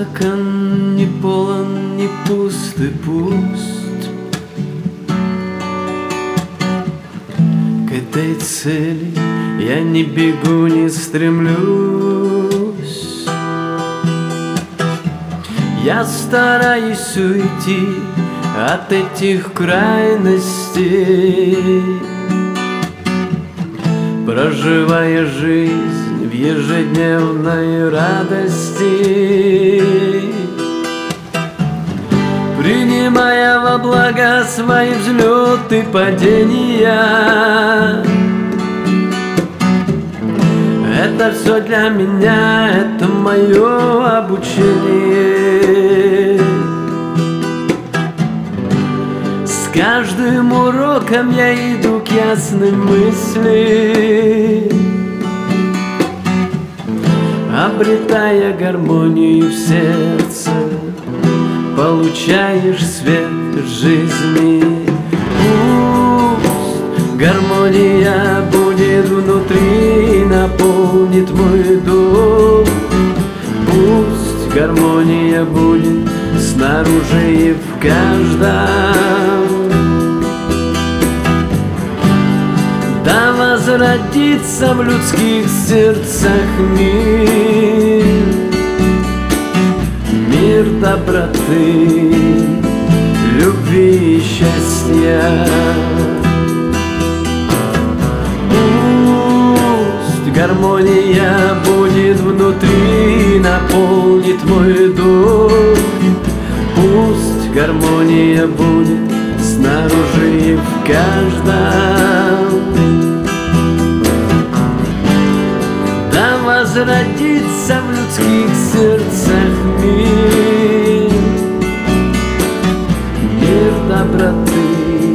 стакан не полон, не пуст и пуст. К этой цели я не бегу, не стремлюсь. Я стараюсь уйти от этих крайностей, проживая жизнь в ежедневной радости, принимая во благо свои взлеты и падения. Это все для меня, это мое обучение. С каждым уроком я иду к ясной мысли, обретая гармонию в сердце, получаешь свет жизни. Пусть гармония будет внутри, наполнит мой дух. Пусть гармония будет снаружи и в каждом. Да возродится в людских сердцах мир, мир доброты, любви и счастья. Пусть гармония будет внутри, наполнит мой дух. Пусть гармония будет снаружи и в каждом. Да возродится в людских сердцах мир, мир доброты,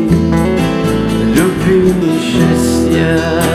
любви и счастья.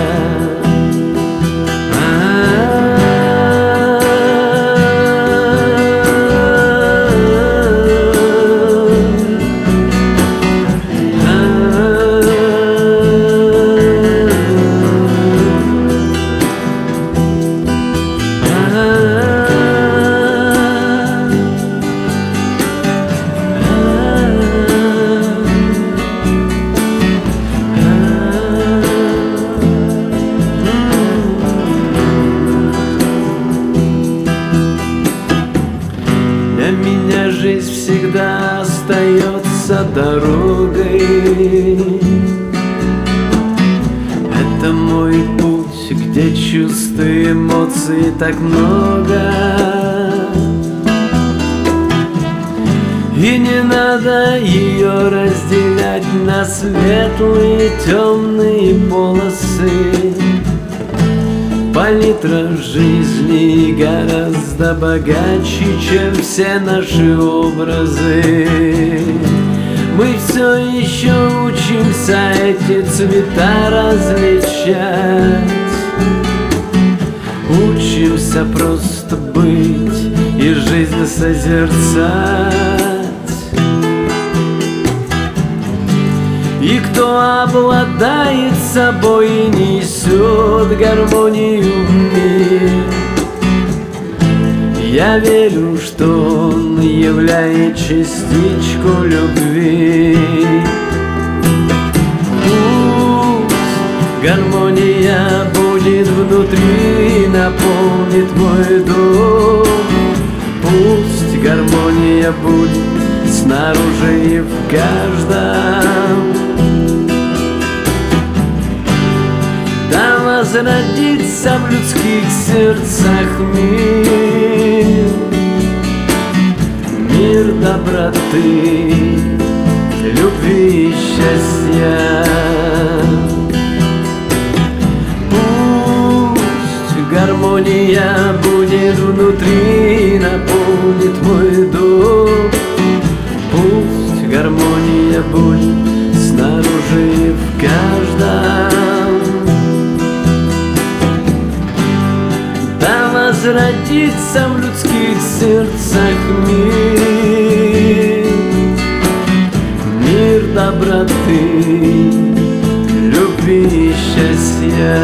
Для меня жизнь всегда остается дорогой. Это мой путь, где чувств и эмоций так много. И не надо ее разделять на светлые и темные полосы. Палитра жизни гораздо богаче, чем все наши образы. Мы все еще учимся эти цвета различать, учимся просто быть и жизнь созерцать. И кто обладает собой и несет гармонию в мир, я верю, что он являет частичку любви. Пусть гармония будет внутри, наполнит мой дух. Пусть гармония будет снаружи и в каждом. Да возродится в людских сердцах мир, мир доброты, любви и счастья. Пусть гармония будет внутри, наполнит мой дух. Пусть гармония будет снаружи и в каждом. Да возродится в людских сердцах мир, мир доброты, любви и счастья.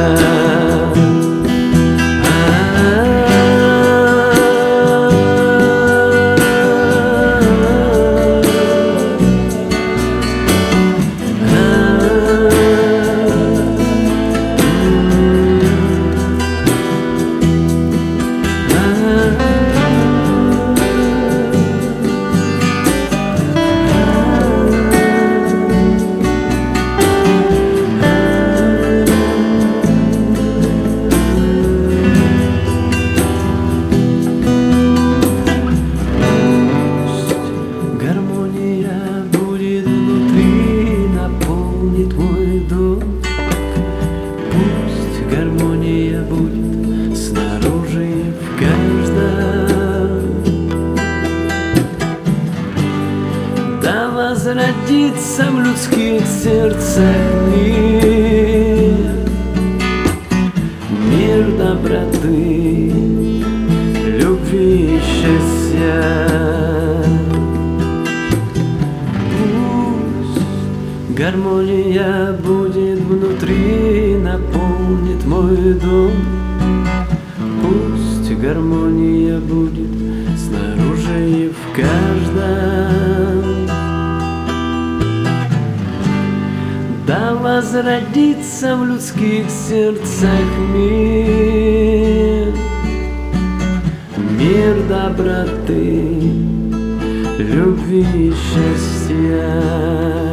сердцах мир, мир доброты, любви и счастья. Пусть гармония будет внутри, наполнит мой дом. Пусть гармония будет снаружи и в каждом. Да возродится в людских сердцах мир, мир доброты, любви и счастья.